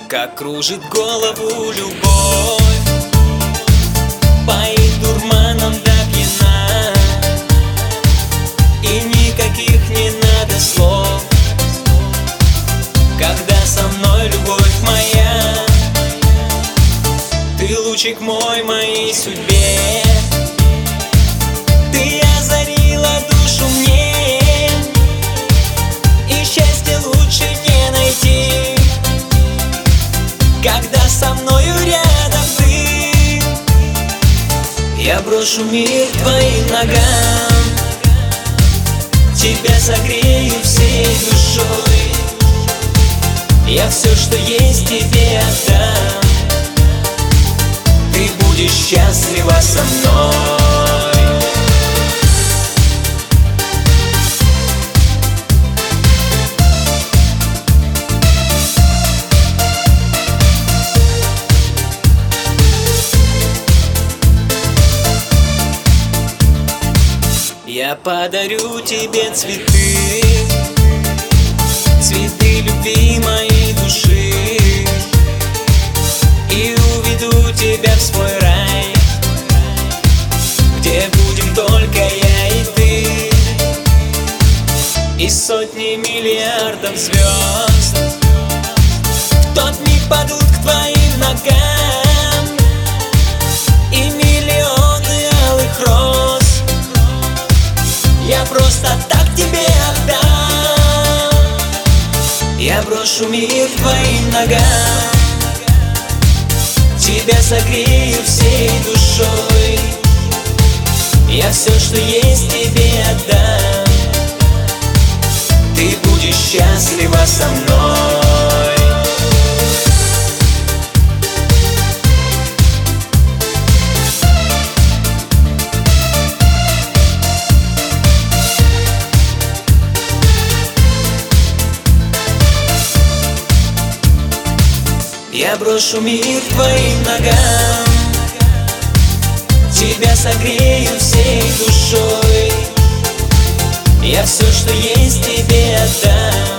Как кружит голову любовь, поит дурманом до пьяна, и никаких не надо слов, когда со мной любовь моя. Ты лучик мой моей судьбе, ты озарила душу мне, и счастье лучше не найти, когда со мною рядом ты. Я брошу мир к твоим ногам, тебя согрею всей душой, я все, что есть, тебе отдам. Ты будешь счастлива со мной. Я подарю тебе цветы, цветы любви моей души, и уведу тебя в свой рай, где будем только я и ты, и сотни миллиардов звезд в тот миг падут к твоим ногам, и миллионы алых роз я просто так тебе отдам. Я брошу мир к твоим ногам, тебя согрею всей душой, я все, что есть, тебе отдам. Ты будешь счастлива со мной. Я брошу мир к твоим ногам, тебя согрею всей душой, я все, что есть, тебе отдам.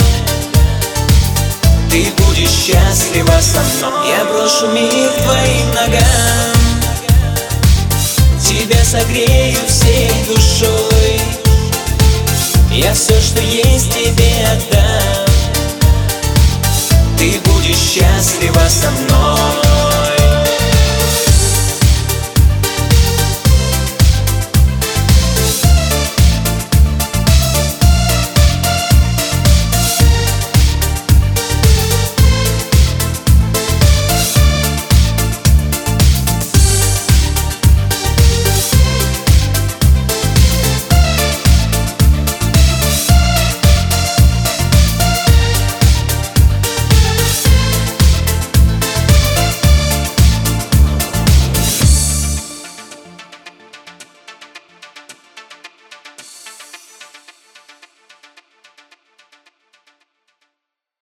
Ты будешь счастлива со мной. Я брошу мир к твоим ногам, тебя согрею всей душой, я все, что есть, тебе отдам.